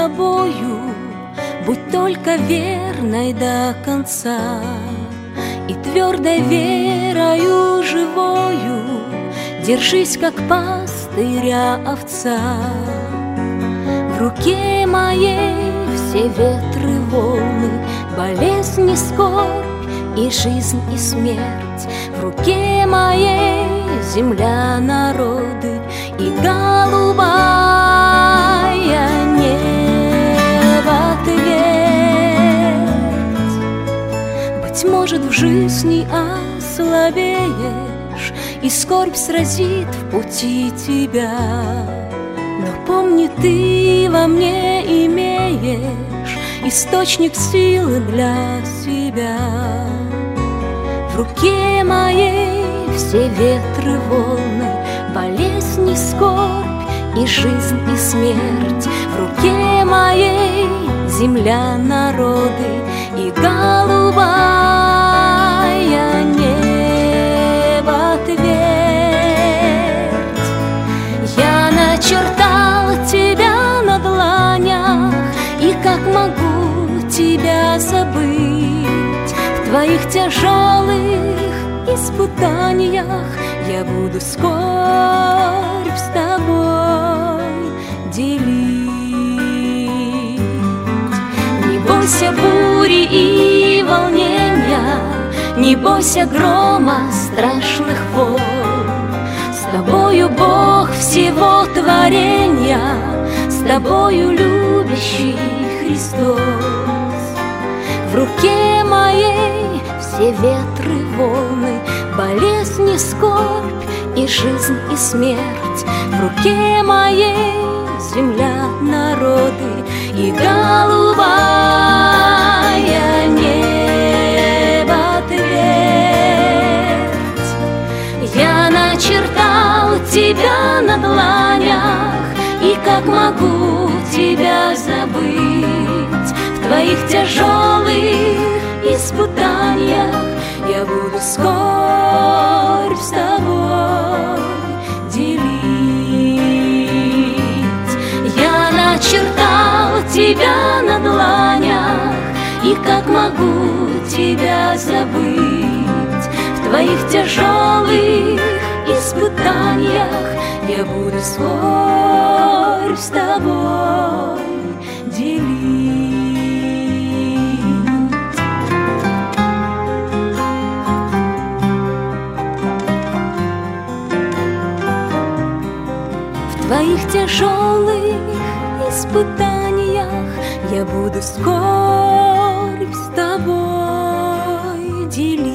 тобою, будь только верной до конца, и твердой верою живою держись, как пастыря овца. В руке моей все ветры, волны, болезнь и скорбь, и жизнь, и смерть. В руке моей земля, народы и голубая небо твердь. Быть может, в жизни ослабеешь, и скорбь сразит в пути тебя, но помни, ты во мне имеешь источник силы для себя. В руке моей все ветры, волны, болезнь и скорбь, и жизнь, и смерть. В руке моей земля, народы и голубая небо твердь. Я начертал тебя на дланях, и как могу тебя забыть? В твоих тяжелых испытаниях я буду скорбь с тобой делить. Не бойся бури и волнения, не бойся грома страшных волн. С тобою Бог всего творения, с тобою любящий Христос. В руке моей все ветры, волны, болезнь и скорбь, и жизнь, и смерть. В руке моей земля, народы и голубая небо твердь. Я начертал тебя на дланях, и как могу тебя забыть? В твоих тяжелых испытаниях я буду скорбь с тобой делить. Я начертал тебя на дланях, и как могу тебя забыть? В твоих тяжелых испытаниях я буду скорбь с тобой делить. В твоих тяжелых испытаниях я буду скорбь с тобой делить.